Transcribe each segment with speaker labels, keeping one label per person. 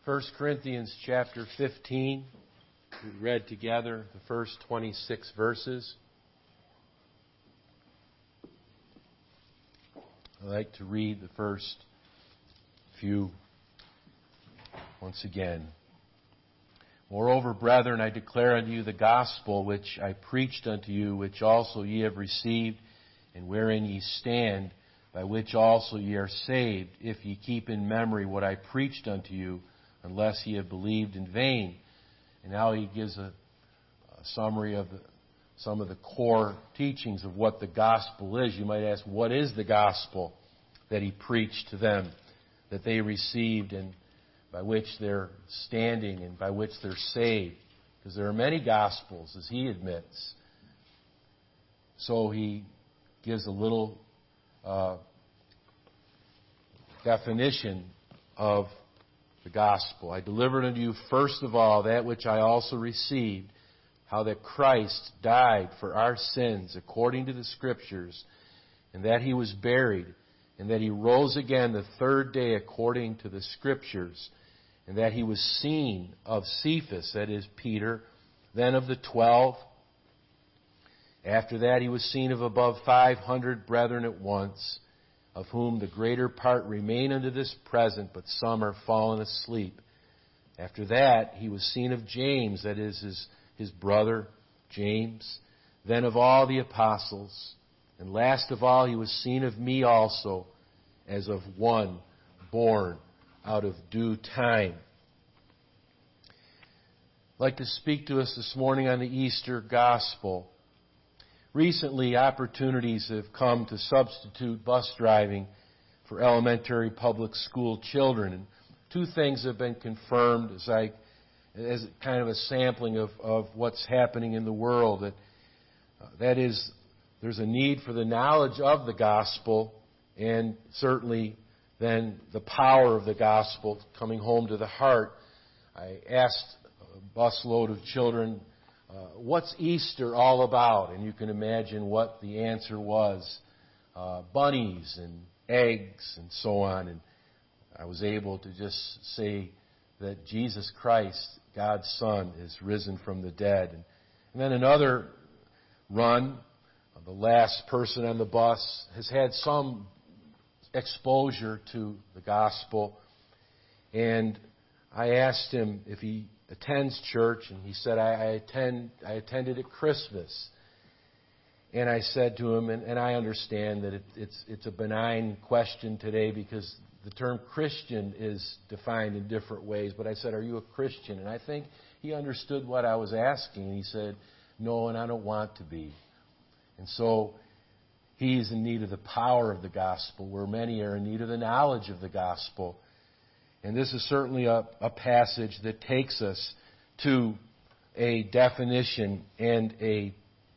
Speaker 1: 1 Corinthians chapter 15. We read together the first 26 verses. I'd like to read the first few once again. Moreover, brethren, I declare unto you the gospel which I preached unto you, which also ye have received, and wherein ye stand, by which also ye are saved, if ye keep in memory what I preached unto you, unless ye have believed in vain. And now he gives a summary of some of the core teachings of what the gospel is. You might ask, what is the gospel that he preached to them, that they received, and by which they're standing, and by which they're saved? Because there are many gospels, as he admits. So he gives a little definition of the gospel. I delivered unto you first of all that which I also received, how that Christ died for our sins according to the Scriptures, and that he was buried, and that he rose again the third day according to the Scriptures, and that he was seen of Cephas, that is Peter, then of the 12. After that he was seen of above 500 brethren at once, of whom the greater part remain unto this present, but some are fallen asleep. After that he was seen of James, that is his brother James, then of all the apostles. And last of all he was seen of me also, as of one born out of due time. I'd like to speak to us this morning on the Easter gospel. Recently, opportunities have come to substitute bus driving for elementary public school children. And two things have been confirmed as kind of a sampling of what's happening in the world. That is, there's a need for the knowledge of the gospel, and certainly then the power of the gospel coming home to the heart. I asked a busload of children, what's Easter all about? And you can imagine what the answer was. Bunnies and eggs and so on. And I was able to just say that Jesus Christ, God's Son, is risen from the dead. And then another run, the last person on the bus has had some exposure to the gospel. And I asked him if he attends church, and he said, I attended at Christmas. And I said to him, and I understand that it's a benign question today because the term Christian is defined in different ways, but I said, are you a Christian? And I think he understood what I was asking, and he said, no, and I don't want to be. And so he's in need of the power of the gospel, where many are in need of the knowledge of the gospel. And this is certainly a passage that takes us to a definition and a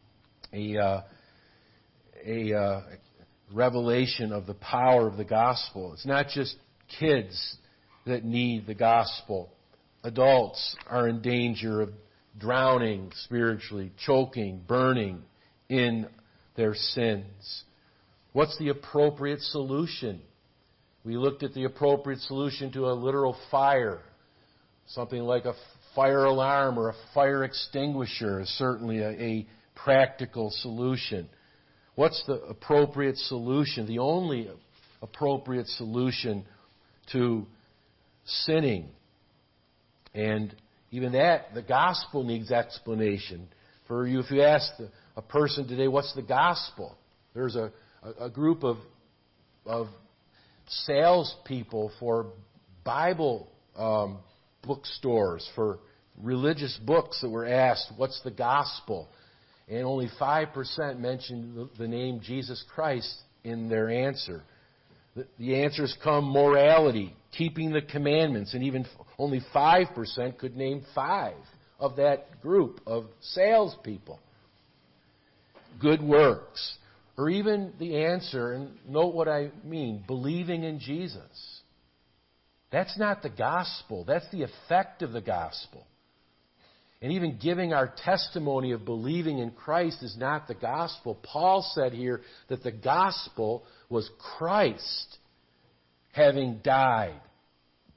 Speaker 1: revelation of the power of the gospel. It's not just kids that need the gospel. Adults are in danger of drowning spiritually, choking, burning in their sins. What's the appropriate solution? We looked at the appropriate solution to a literal fire. Something like a fire alarm or a fire extinguisher is certainly a practical solution. What's the appropriate solution? The only appropriate solution to sinning. And even that, the gospel needs explanation. For you, if you ask a person today, what's the gospel? There's a group of salespeople for Bible bookstores, for religious books that were asked, what's the gospel? And only 5% mentioned the name Jesus Christ in their answer. The answers come morality, keeping the commandments, and even only 5% could name 5 of that group of salespeople. Good works. Or even the answer, and note what I mean, believing in Jesus. That's not the gospel. That's the effect of the gospel. And even giving our testimony of believing in Christ is not the gospel. Paul said here that the gospel was Christ having died,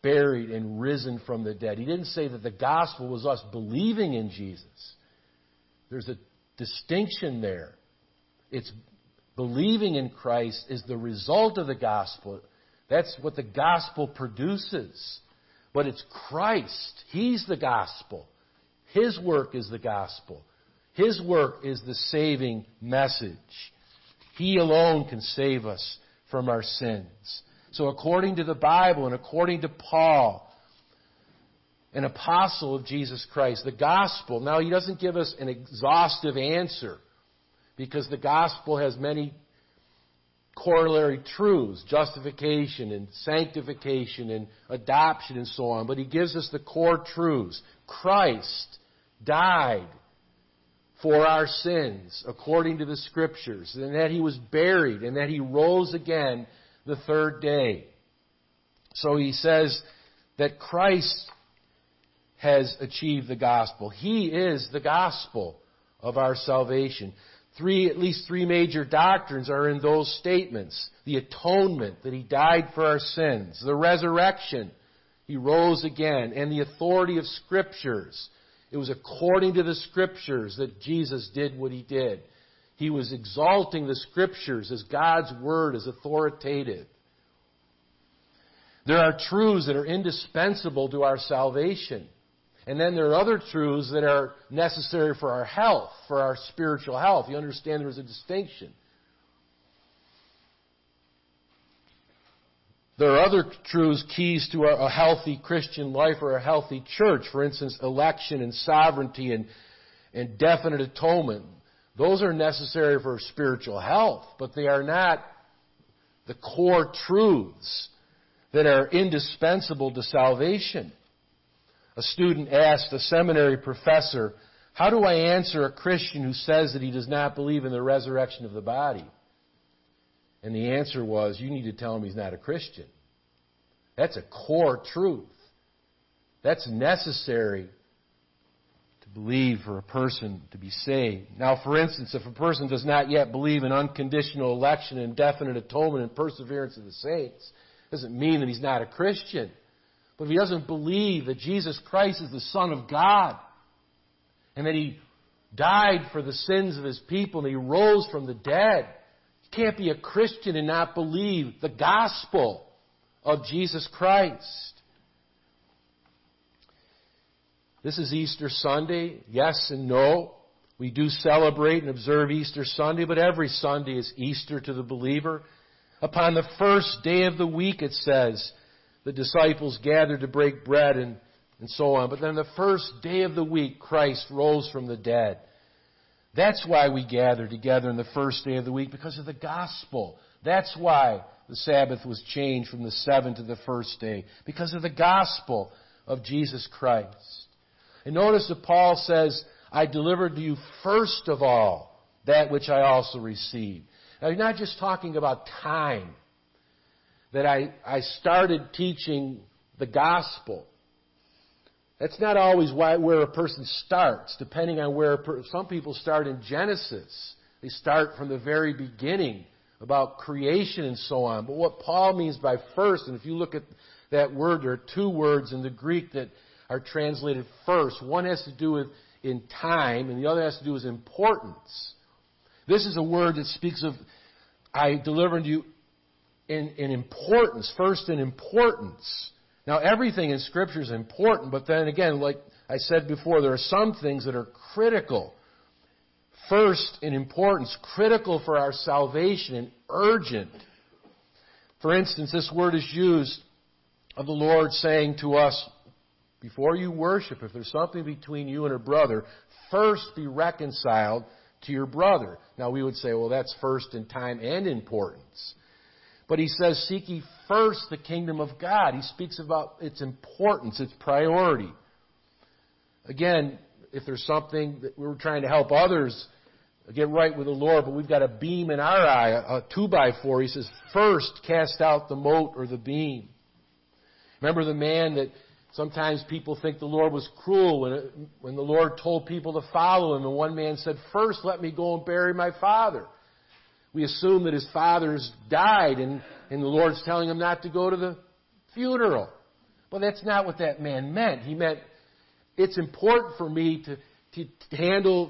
Speaker 1: buried, and risen from the dead. He didn't say that the gospel was us believing in Jesus. There's a distinction there. It's believing in Christ is the result of the gospel. That's what the gospel produces. But it's Christ. He's the gospel. His work is the gospel. His work is the saving message. He alone can save us from our sins. So according to the Bible and according to Paul, an apostle of Jesus Christ, the gospel, now he doesn't give us an exhaustive answer because the gospel has many corollary truths, justification and sanctification and adoption and so on. But he gives us the core truths. Christ died for our sins according to the Scriptures, and that He was buried, and that He rose again the third day. So he says that Christ has achieved the gospel. He is the gospel of our salvation. At least three major doctrines are in those statements. The atonement, that He died for our sins. The resurrection, He rose again. And the authority of Scriptures. It was according to the Scriptures that Jesus did what He did. He was exalting the Scriptures as God's Word, as authoritative. There are truths that are indispensable to our salvation. And then there are other truths that are necessary for our health, for our spiritual health. You understand there's a distinction. There are other truths, keys to a healthy Christian life or a healthy church. For instance, election and sovereignty and definite atonement. Those are necessary for spiritual health, but they are not the core truths that are indispensable to salvation. A student asked a seminary professor, "How do I answer a Christian who says that he does not believe in the resurrection of the body?" And the answer was, you need to tell him he's not a Christian. That's a core truth. That's necessary to believe for a person to be saved. Now, for instance, if a person does not yet believe in unconditional election and definite atonement and perseverance of the saints, it doesn't mean that he's not a Christian. But if he doesn't believe that Jesus Christ is the Son of God and that He died for the sins of His people and He rose from the dead, you can't be a Christian and not believe the gospel of Jesus Christ. This is Easter Sunday. Yes and no. We do celebrate and observe Easter Sunday, but every Sunday is Easter to the believer. Upon the first day of the week, it says, the disciples gathered to break bread and so on. But then the first day of the week, Christ rose from the dead. That's why we gather together on the first day of the week, because of the gospel. That's why the Sabbath was changed from the seventh to the first day, because of the gospel of Jesus Christ. And notice that Paul says, I delivered to you first of all that which I also received. Now, he's not just talking about time. That I started teaching the gospel. That's not always where a person starts, depending on where some people start in Genesis. They start from the very beginning about creation and so on. But what Paul means by first, and if you look at that word, there are two words in the Greek that are translated first. One has to do with in time, and the other has to do with importance. This is a word that speaks of, I delivered to you in importance, first in importance. Now, everything in Scripture is important, but then again, like I said before, there are some things that are critical. First in importance, critical for our salvation and urgent. For instance, this word is used of the Lord saying to us, before you worship, if there's something between you and a brother, first be reconciled to your brother. Now, we would say, well, that's first in time and importance. But he says, seek ye first the kingdom of God. He speaks about its importance, its priority. Again, if there's something that we're trying to help others get right with the Lord, but we've got a beam in our eye, a 2x4, he says, first cast out the mote or the beam. Remember the man that sometimes people think the Lord was cruel when the Lord told people to follow Him, and one man said, first let me go and bury my father. We assume that his father's died, and the Lord's telling him not to go to the funeral. But that's not what that man meant. He meant, it's important for me to handle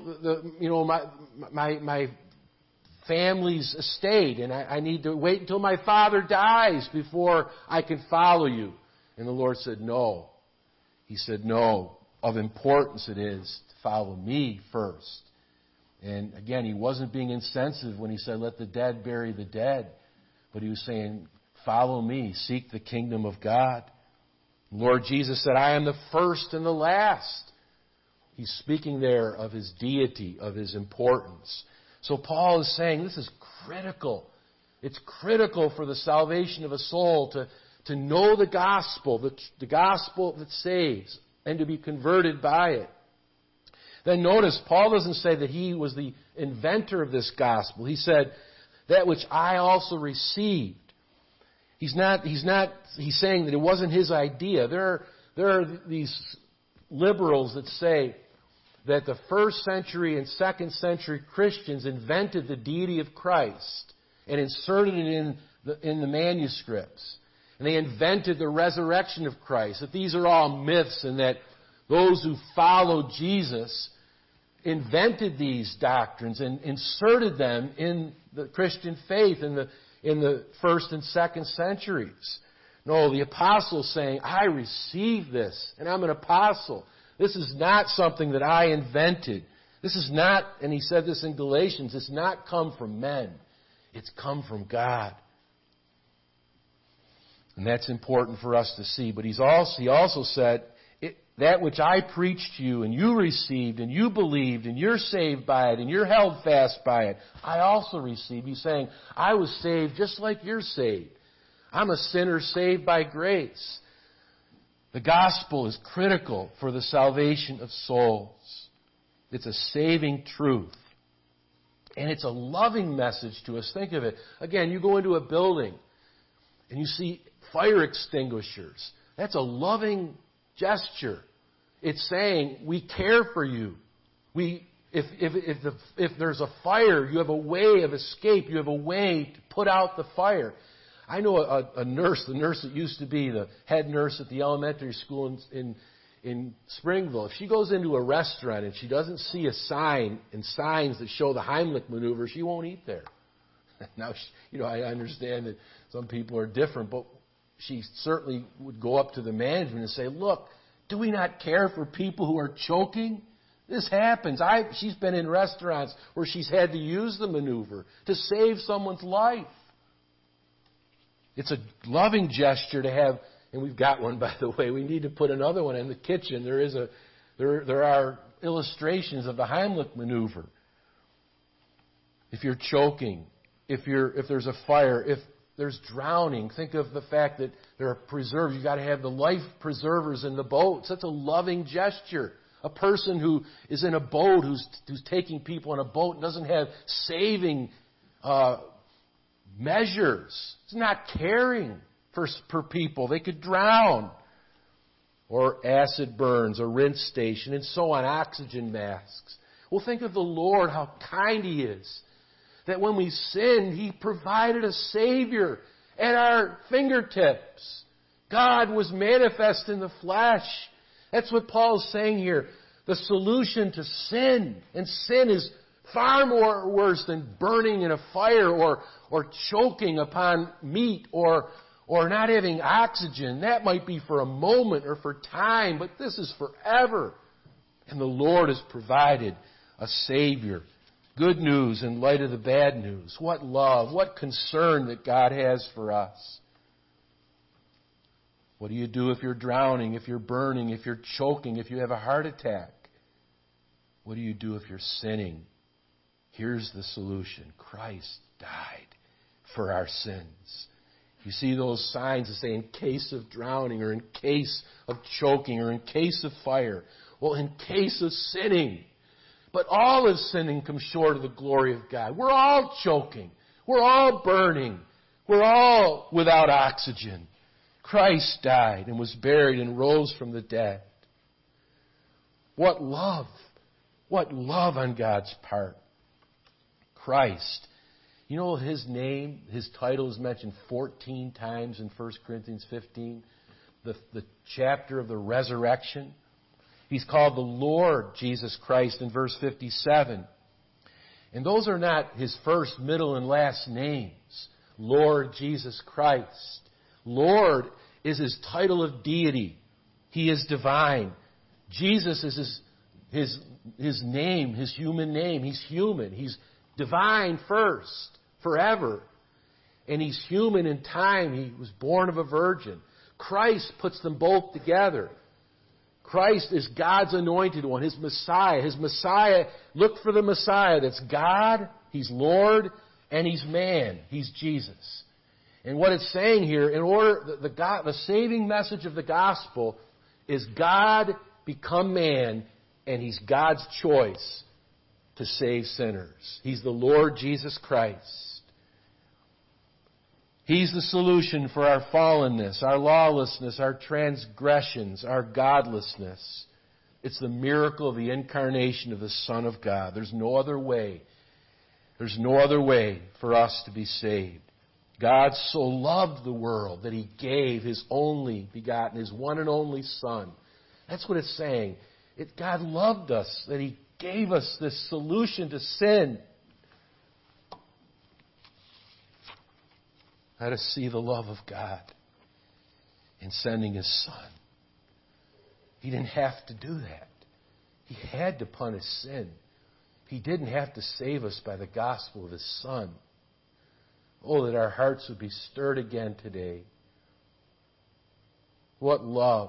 Speaker 1: my family's estate, and I need to wait until my father dies before I can follow you. And the Lord said, no. He said, no, of importance it is to follow me first. And again, he wasn't being insensitive when he said, let the dead bury the dead. But he was saying, follow me, seek the kingdom of God. The Lord Jesus said, I am the first and the last. He's speaking there of his deity, of his importance. So Paul is saying this is critical. It's critical for the salvation of a soul to know the gospel that saves, and to be converted by it. Then notice, Paul doesn't say that he was the inventor of this gospel. He said, that which I also received. He's saying that it wasn't his idea. There are these liberals that say that the first century and second century Christians invented the deity of Christ and inserted it in the manuscripts. And they invented the resurrection of Christ, that these are all myths, and that those who followed Jesus invented these doctrines and inserted them in the Christian faith in the first and second centuries. No, the apostle's saying, I received this, and I'm an apostle. This is not something that I invented. This is not, and he said this in Galatians, it's not come from men. It's come from God. And that's important for us to see. But he also said, that which I preached to you and you received and you believed and you're saved by it and you're held fast by it, I also received. He's saying, I was saved just like you're saved. I'm a sinner saved by grace. The gospel is critical for the salvation of souls. It's a saving truth. And it's a loving message to us. Think of it. Again, you go into a building and you see fire extinguishers. That's a loving gesture. It's saying, we care for you. If there's a fire, you have a way of escape. You have a way to put out the fire. I know a nurse, the nurse that used to be the head nurse at the elementary school in Springville. If she goes into a restaurant and she doesn't see a sign and signs that show the Heimlich maneuver, she won't eat there. Now, I understand that some people are different, but she certainly would go up to the management and say, look, do we not care for people who are choking? This happens. She's been in restaurants where she's had to use the maneuver to save someone's life. It's a loving gesture to have, and we've got one, by the way. We need to put another one in the kitchen. There are illustrations of the Heimlich maneuver. If you're choking, if there's a fire, if there's drowning, think of the fact that there are preservers. You've got to have the life preservers in the boats. That's a loving gesture. A person who is in a boat, who's taking people in a boat, and doesn't have saving measures. It's not caring for people. They could drown. Or acid burns, a rinse station, and so on, oxygen masks. Well, think of the Lord, how kind He is. That when we sinned, He provided a Savior at our fingertips. God was manifest in the flesh. That's what Paul's saying here. The solution to sin, and sin is far more worse than burning in a fire or choking upon meat or not having oxygen. That might be for a moment or for time, but this is forever. And the Lord has provided a Savior. Good news in light of the bad news. What love, what concern that God has for us. What do you do if you're drowning, if you're burning, if you're choking, if you have a heart attack? What do you do if you're sinning? Here's the solution. Christ died for our sins. You see those signs that say in case of drowning or in case of choking or in case of fire. Well, in case of sinning. But all of sinning comes short of the glory of God. We're all choking. We're all burning. We're all without oxygen. Christ died and was buried and rose from the dead. What love. What love on God's part. Christ. You know His name, His title is mentioned 14 times in 1 Corinthians 15. the chapter of the resurrection. He's called the Lord Jesus Christ in verse 57. And those are not his first, middle, and last names. Lord Jesus Christ. Lord is his title of deity. He is divine. Jesus is his name, his human name. He's human. He's divine first, forever. And he's human in time. He was born of a virgin. Christ puts them both together. Christ is God's anointed one, his Messiah. His Messiah, look for the Messiah that's God, he's Lord, and he's man. He's Jesus. And what it's saying here, the saving message of the gospel is God become man, and he's God's choice to save sinners. He's the Lord Jesus Christ. He's the solution for our fallenness, our lawlessness, our transgressions, our godlessness. It's the miracle of the incarnation of the Son of God. There's no other way. There's no other way for us to be saved. God so loved the world that he gave his only begotten, his one and only Son. That's what it's saying. God loved us, that he gave us this solution to sin. Let us see the love of God in sending his Son. He didn't have to do that. He had to punish sin. He didn't have to save us by the gospel of his Son. Oh, that our hearts would be stirred again today. What love.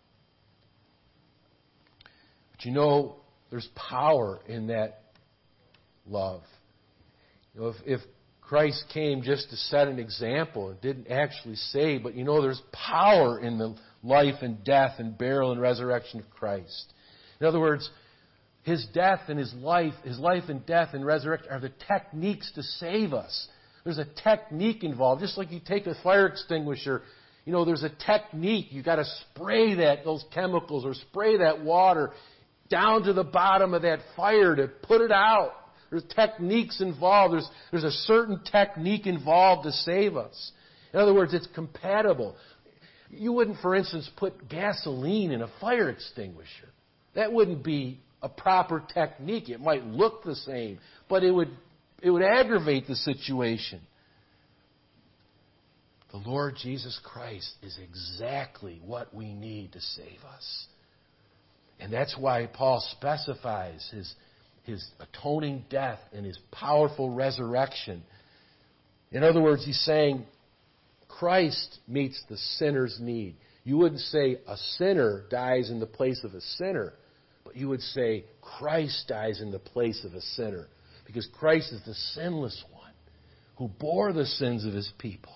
Speaker 1: But you know, there's power in that love. You know, if Christ came just to set an example and didn't actually save, but you know, there's power in the life and death and burial and resurrection of Christ. In other words, his death and his life and death and resurrection are the techniques to save us. There's a technique involved. Just like you take a fire extinguisher, you know, there's a technique. You've got to spray those chemicals or spray that water down to the bottom of that fire to put it out. There's techniques involved. There's a certain technique involved to save us. In other words, it's compatible. You wouldn't, for instance, put gasoline in a fire extinguisher. That wouldn't be a proper technique. It might look the same, but it would aggravate the situation. The Lord Jesus Christ is exactly what we need to save us. And that's why Paul specifies his atoning death and his powerful resurrection. In other words, he's saying Christ meets the sinner's need. You wouldn't say a sinner dies in the place of a sinner, but you would say Christ dies in the place of a sinner, because Christ is the sinless one who bore the sins of his people.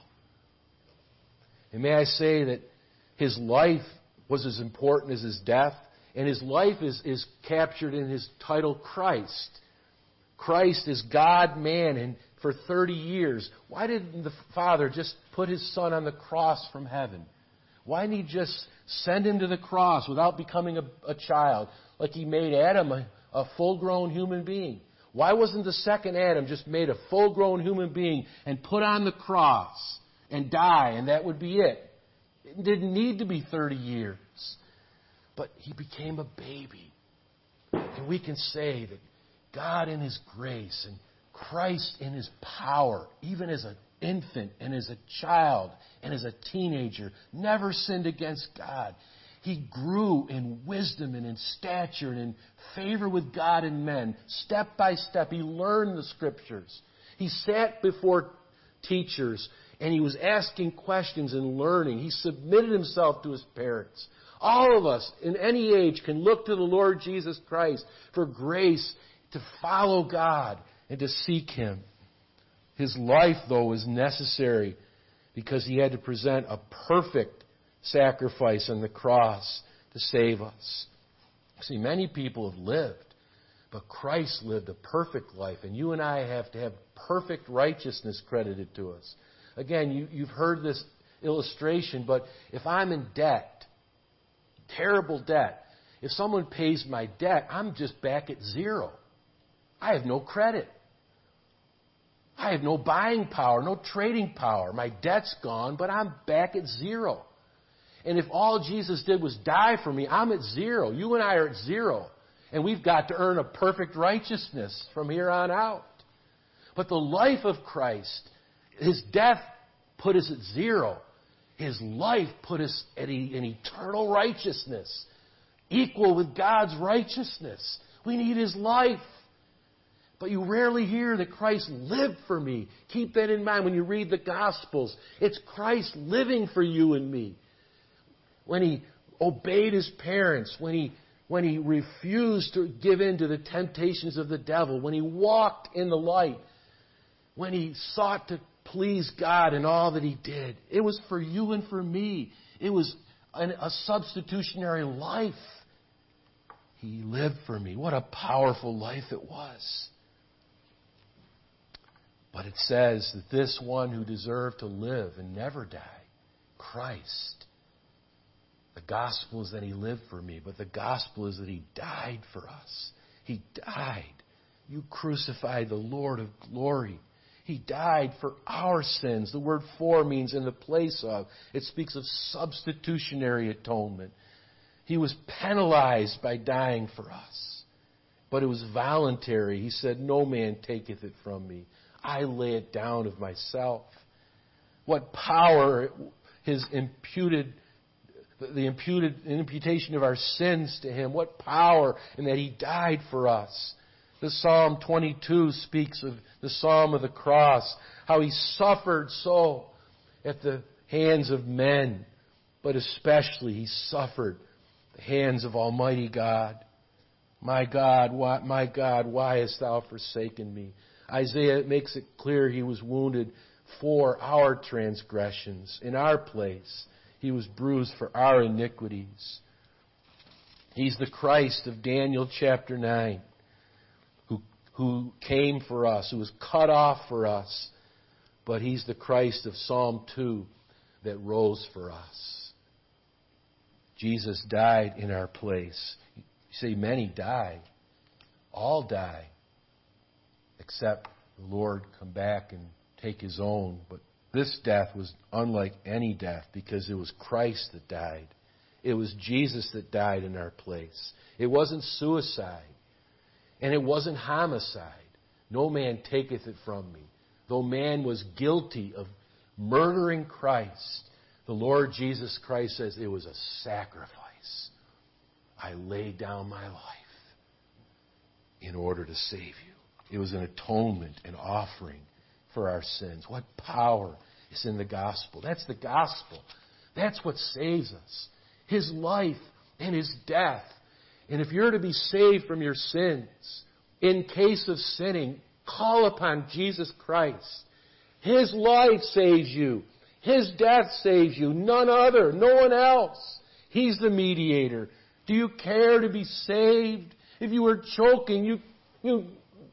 Speaker 1: And may I say that his life was as important as his death. And his life is captured in his title, Christ. Christ is God, man, and for 30 years. Why didn't the Father just put his Son on the cross from heaven? Why didn't he just send him to the cross without becoming a child, like he made Adam a full-grown human being? Why wasn't the second Adam just made a full-grown human being and put on the cross and die, and that would be it? It didn't need to be 30 years. But he became a baby. And we can say that God in his grace and Christ in his power, even as an infant and as a child and as a teenager, never sinned against God. He grew in wisdom and in stature and in favor with God and men. Step by step, he learned the Scriptures. He sat before teachers and he was asking questions and learning. He submitted himself to his parents. All of us, in any age, can look to the Lord Jesus Christ for grace to follow God and to seek him. His life, though, was necessary because he had to present a perfect sacrifice on the cross to save us. See, many people have lived, but Christ lived a perfect life, and you and I have to have perfect righteousness credited to us. Again, you've heard this illustration, but if I'm in debt, terrible debt. If someone pays my debt, I'm just back at zero. I have no credit. I have no buying power, no trading power. My debt's gone, but I'm back at zero. And if all Jesus did was die for me, I'm at zero. You and I are at zero. And we've got to earn a perfect righteousness from here on out. But the life of Christ, His death put us at zero. His life put us at an eternal righteousness, equal with God's righteousness. We need His life. But you rarely hear that Christ lived for me. Keep that in mind when you read the Gospels. It's Christ living for you and me. When He obeyed His parents, when He refused to give in to the temptations of the devil, when He walked in the light, when He sought to please God in all that He did. It was for you and for me. It was a substitutionary life. He lived for me. What a powerful life it was. But it says that this one who deserved to live and never die, Christ. The gospel is that He lived for me, but the gospel is that He died for us. He died. You crucified the Lord of glory. He died for our sins. The word "for" means in the place of. It speaks of substitutionary atonement. He was penalized by dying for us. But it was voluntary. He said, "No man taketh it from me. I lay it down of myself." What power His the imputation of our sins to Him. What power in that He died for us. The Psalm 22 speaks of the Psalm of the cross, how He suffered so at the hands of men, but especially He suffered at the hands of Almighty God. My God, why hast Thou forsaken me? Isaiah makes it clear He was wounded for our transgressions, in our place. He was bruised for our iniquities. He's the Christ of Daniel chapter 9. Who came for us, who was cut off for us. But He's the Christ of Psalm 2 that rose for us. Jesus died in our place. You say many die. All die. Except the Lord come back and take His own. But this death was unlike any death because it was Christ that died. It was Jesus that died in our place. It wasn't suicide. And it wasn't homicide. No man taketh it from me. Though man was guilty of murdering Christ, the Lord Jesus Christ says it was a sacrifice. I laid down my life in order to save you. It was an atonement, an offering for our sins. What power is in the gospel? That's the gospel. That's what saves us. His life and His death. And if you're to be saved from your sins, in case of sinning, call upon Jesus Christ. His life saves you. His death saves you. None other. No one else. He's the mediator. Do you care to be saved? If you were choking, you'd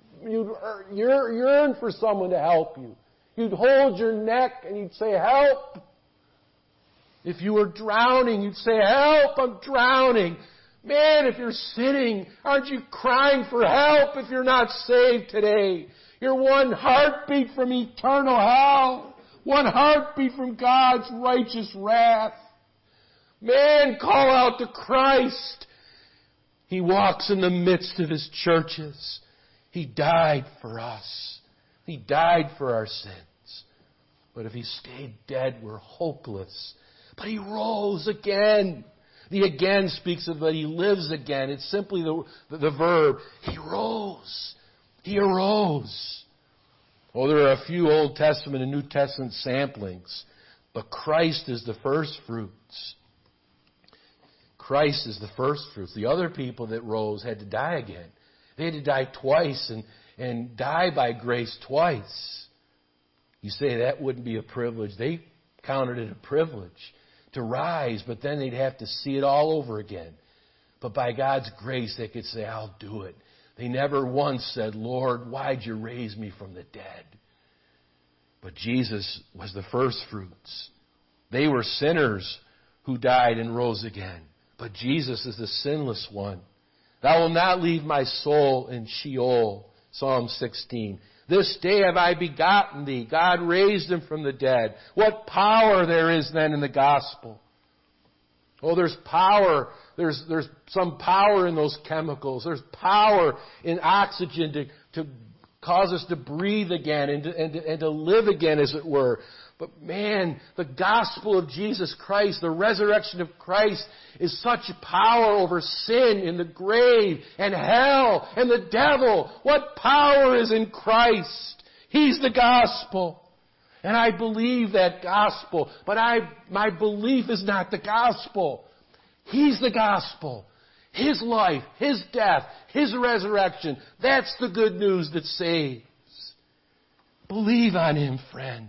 Speaker 1: yearn for someone to help you. You'd hold your neck and you'd say, "Help." If you were drowning, you'd say, "Help, I'm drowning." Man, if you're sinning, aren't you crying for help if you're not saved today? You're one heartbeat from eternal hell. One heartbeat from God's righteous wrath. Man, call out to Christ. He walks in the midst of His churches. He died for us. He died for our sins. But if He stayed dead, we're hopeless. But He rose again. The again speaks of that He lives again. It's simply the verb. He rose. He arose. Oh, there are a few Old Testament and New Testament samplings. But Christ is the first fruits. Christ is the first fruits. The other people that rose had to die again. They had to die twice and die by grace twice. You say that wouldn't be a privilege. They counted it a privilege to rise, but then they'd have to see it all over again. But by God's grace, they could say, "I'll do it." They never once said, "Lord, why'd you raise me from the dead?" But Jesus was the first fruits. They were sinners who died and rose again. But Jesus is the sinless one. "Thou wilt not leave my soul in Sheol," Psalm 16. "This day have I begotten thee." God raised Him from the dead. What power there is then in the gospel. Oh, there's power. There's some power in those chemicals. There's power in oxygen to cause us to breathe again and to live again, as it were. But man, the gospel of Jesus Christ, the resurrection of Christ, is such power over sin in the grave and hell and the devil. What power is in Christ? He's the gospel. And I believe that gospel, but my belief is not the gospel. He's the gospel. His life, His death, His resurrection. That's the good news that saves. Believe on Him, friend.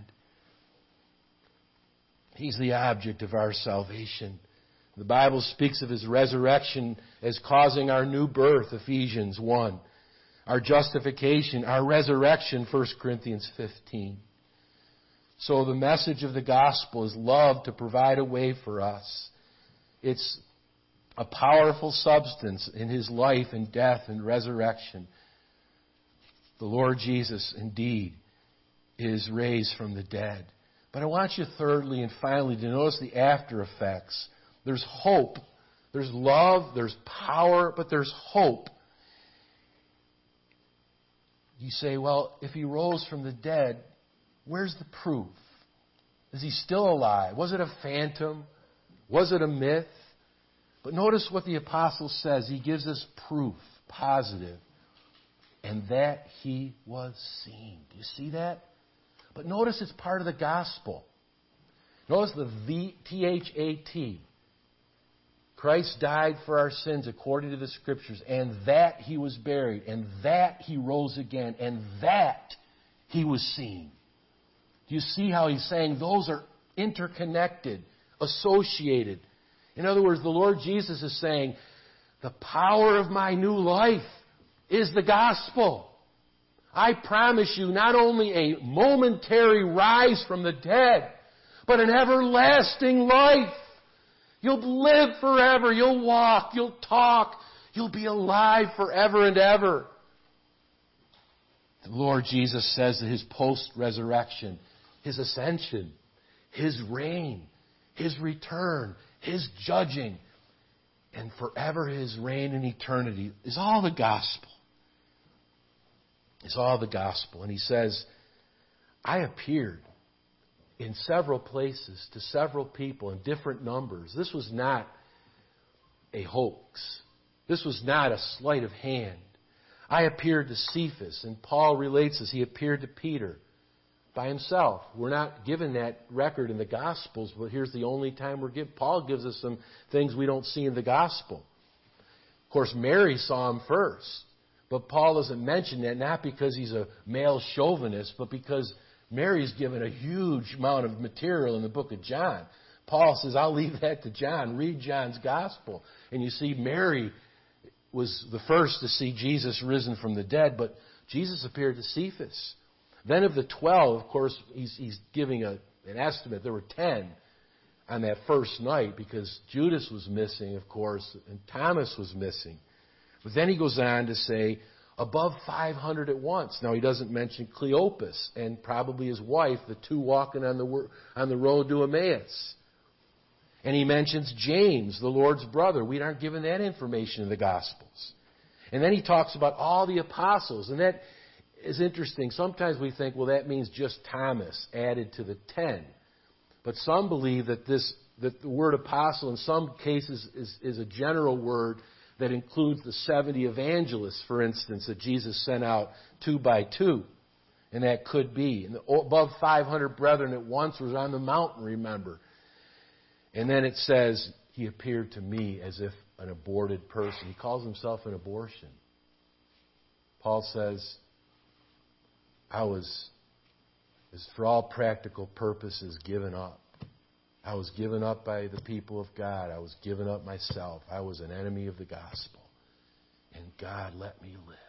Speaker 1: He's the object of our salvation. The Bible speaks of His resurrection as causing our new birth, Ephesians 1. Our justification, our resurrection, 1 Corinthians 15. So the message of the gospel is love to provide a way for us. It's a powerful substance in His life and death and resurrection. The Lord Jesus indeed is raised from the dead. But I want you thirdly and finally to notice the after effects. There's hope. There's love. There's power. But there's hope. You say, well, if He rose from the dead, where's the proof? Is He still alive? Was it a phantom? Was it a myth? But notice what the apostle says. He gives us proof, positive, and that He was seen. Do you see that? But notice it's part of the gospel. Notice the T-H-A-T. Christ died for our sins according to the Scriptures, and that He was buried, and that He rose again, and that He was seen. Do you see how he's saying those are interconnected, associated? In other words, the Lord Jesus is saying, the power of my new life is the gospel. I promise you not only a momentary rise from the dead, but an everlasting life. You'll live forever. You'll walk. You'll talk. You'll be alive forever and ever. The Lord Jesus says that His post-resurrection, His ascension, His reign, His return, His judging, and forever His reign in eternity is all the gospel. It's all the gospel. And He says, I appeared in several places to several people in different numbers. This was not a hoax. This was not a sleight of hand. I appeared to Cephas, and Paul relates this. He appeared to Peter by himself. We're not given that record in the Gospels, but here's the only time we're given. Paul gives us some things we don't see in the Gospel. Of course, Mary saw Him first. But Paul doesn't mention that, not because he's a male chauvinist, but because Mary's given a huge amount of material in the book of John. Paul says, I'll leave that to John. Read John's Gospel. And you see, Mary was the first to see Jesus risen from the dead, but Jesus appeared to Cephas. Then of the 12, of course, he's giving an estimate. There were 10 on that first night because Judas was missing, of course, and Thomas was missing. But then he goes on to say, above 500 at once. Now, he doesn't mention Cleopas and probably his wife, the two walking on the road to Emmaus. And he mentions James, the Lord's brother. We aren't given that information in the Gospels. And then he talks about all the apostles. And that is interesting. Sometimes we think, well, that means just Thomas added to the 10. But some believe that the word apostle in some cases is a general word that includes the 70 evangelists, for instance, that Jesus sent out 2 by 2. And that could be. And above 500 brethren at once was on the mountain, remember. And then it says, He appeared to me as if an aborted person. He calls Himself an abortion. Paul says, I was, for all practical purposes, given up. I was given up by the people of God. I was given up myself. I was an enemy of the gospel. And God let me live.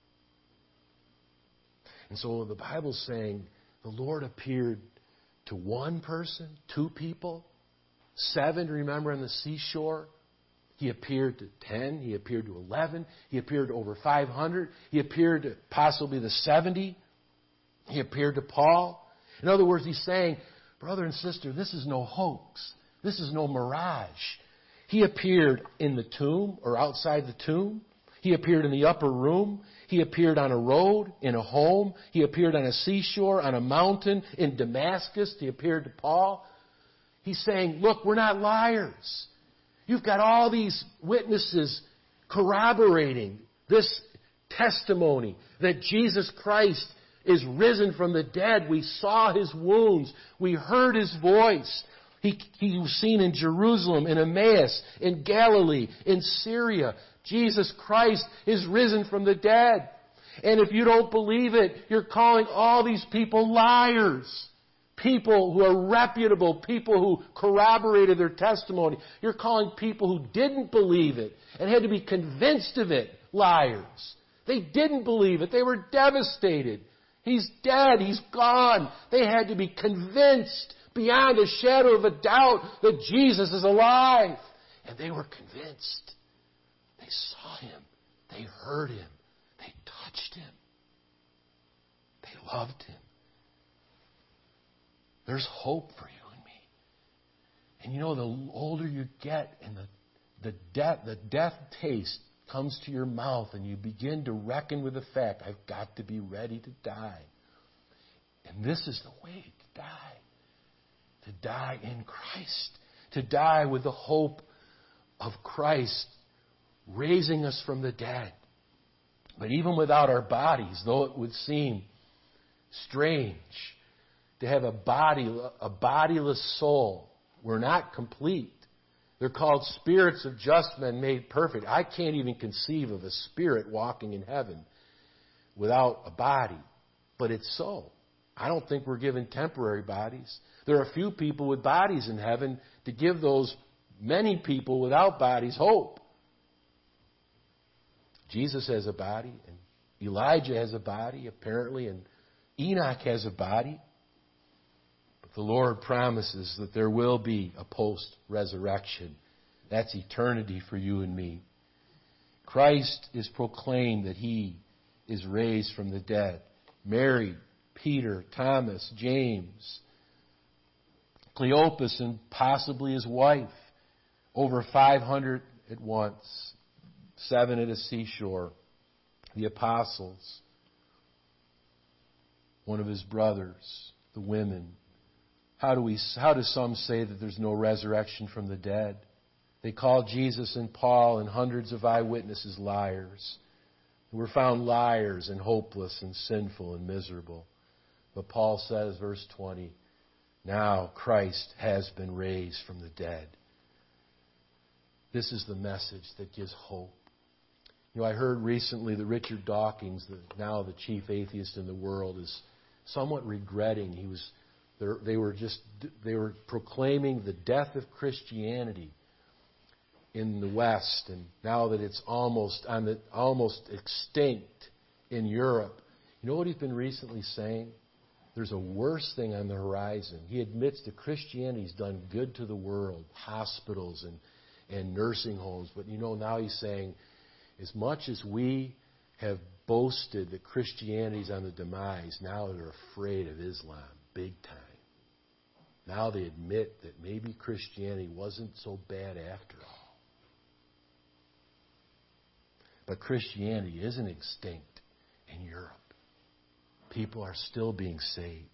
Speaker 1: And so the Bible's saying the Lord appeared to one person, 2 people, 7, remember, on the seashore. He appeared to 10. He appeared to 11. He appeared to over 500. He appeared to possibly the 70. He appeared to Paul. In other words, He's saying, brother and sister, this is no hoax. This is no mirage. He appeared in the tomb or outside the tomb. He appeared in the upper room. He appeared on a road, in a home. He appeared on a seashore, on a mountain, in Damascus. He appeared to Paul. He's saying, look, we're not liars. You've got all these witnesses corroborating this testimony that Jesus Christ is risen from the dead. We saw His wounds. We heard His voice. He was seen in Jerusalem, in Emmaus, in Galilee, in Syria. Jesus Christ is risen from the dead. And if you don't believe it, you're calling all these people liars. People who are reputable, people who corroborated their testimony. You're calling people who didn't believe it and had to be convinced of it liars. They didn't believe it. They were devastated. He's dead. He's gone. They had to be convinced beyond a shadow of a doubt that Jesus is alive. And they were convinced. They saw Him. They heard Him. They touched Him. They loved Him. There's hope for you and me. And you know, the older you get and the death taste comes to your mouth and you begin to reckon with the fact, I've got to be ready to die. And this is the way to die. To die in Christ. To die with the hope of Christ raising us from the dead. But even without our bodies, though it would seem strange to have a bodiless soul, we're not complete. They're called spirits of just men made perfect. I can't even conceive of a spirit walking in heaven without a body. But it's so. I don't think we're given temporary bodies. There are a few people with bodies in heaven to give those many people without bodies hope. Jesus has a body, and Elijah has a body, apparently, and Enoch has a body. But the Lord promises that there will be a post-resurrection. That's eternity for you and me. Christ is proclaimed that He is raised from the dead. Mary, Peter, Thomas, James, Cleopas, and possibly his wife. Over 500 at once. 7 at a seashore. The apostles. One of his brothers. The women. How do some say that there's no resurrection from the dead? They call Jesus and Paul and hundreds of eyewitnesses liars. We're found liars and hopeless and sinful and miserable. But Paul says, verse 20, now Christ has been raised from the dead. This is the message that gives hope. You know, I heard recently that Richard Dawkins, now the chief atheist in the world, is somewhat regretting they were proclaiming the death of Christianity in the West, and now that it's almost extinct in Europe. You know what he's been recently saying? There's a worse thing on the horizon. He admits that Christianity's done good to the world, hospitals and nursing homes. But you know, now he's saying, as much as we have boasted that Christianity's on the demise, now they're afraid of Islam big time. Now they admit that maybe Christianity wasn't so bad after all. But Christianity isn't extinct in Europe. People are still being saved.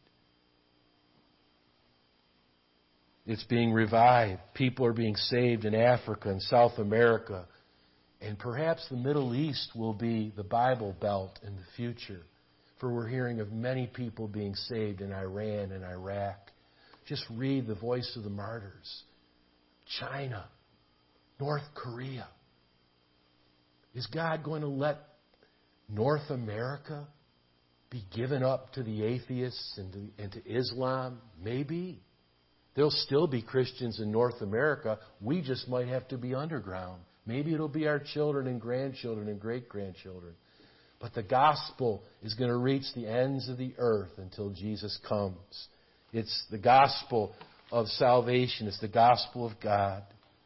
Speaker 1: It's being revived. People are being saved in Africa and South America. And perhaps the Middle East will be the Bible Belt in the future. For we're hearing of many people being saved in Iran and Iraq. Just read the Voice of the Martyrs. China. North Korea. Is God going to let North America be given up to the atheists and to Islam? Maybe. There'll still be Christians in North America. We just might have to be underground. Maybe it'll be our children and grandchildren and great-grandchildren. But the gospel is going to reach the ends of the earth until Jesus comes. It's the gospel of salvation. It's the gospel of God.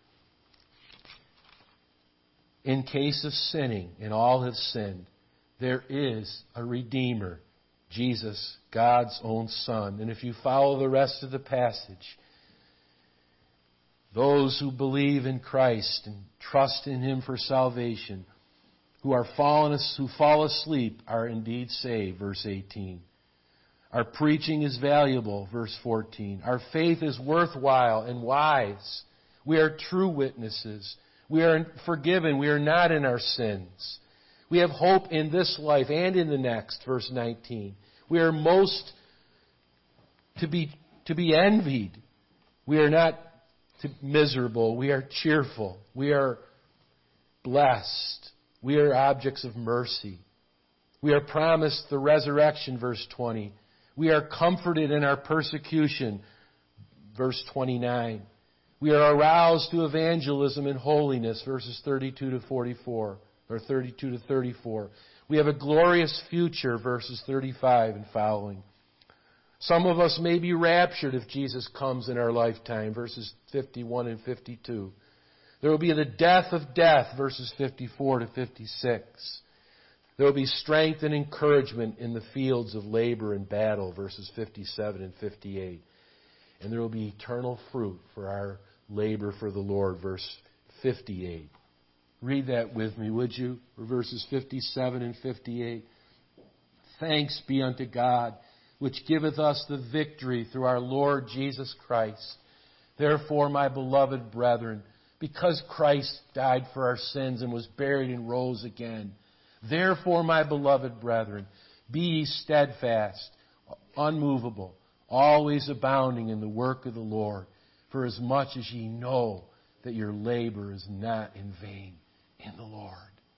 Speaker 1: In case of sinning, and all have sinned, there is a Redeemer, Jesus, God's own Son. And if you follow the rest of the passage, Those who believe in Christ and trust in Him for salvation, who fall asleep, are indeed saved, verse 18. Our preaching is valuable, verse 14. Our faith is worthwhile and wise. We are true witnesses. We are forgiven. We are not in our sins. We have hope in this life and in the next, verse 19. We are most to be envied. We are not miserable. We are cheerful. We are blessed. We are objects of mercy. We are promised the resurrection, verse 20. We are comforted in our persecution, verse 29. We are aroused to evangelism and holiness, verses 32 to 44, or 32 to 34. We have a glorious future, verses 35 and following. Some of us may be raptured if Jesus comes in our lifetime, verses 51 and 52. There will be the death of death, verses 54 to 56. There will be strength and encouragement in the fields of labor and battle, verses 57 and 58. And there will be eternal fruit for our labor for the Lord, verse 58. Read that with me, would you? Verses 57 and 58. Thanks be unto God, which giveth us the victory through our Lord Jesus Christ. Therefore, my beloved brethren, because Christ died for our sins and was buried and rose again, therefore, my beloved brethren, be ye steadfast, unmovable, always abounding in the work of the Lord, for as much as ye know that your labor is not in vain in the Lord.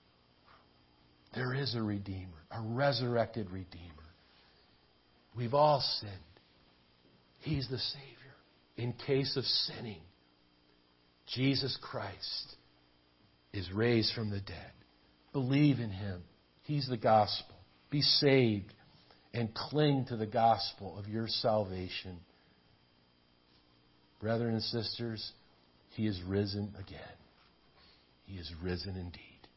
Speaker 1: There is a Redeemer, a resurrected Redeemer. We've all sinned. He's the Savior. In case of sinning, Jesus Christ is raised from the dead. Believe in Him. He's the gospel. Be saved and cling to the gospel of your salvation. Brethren and sisters, He is risen again. He is risen indeed.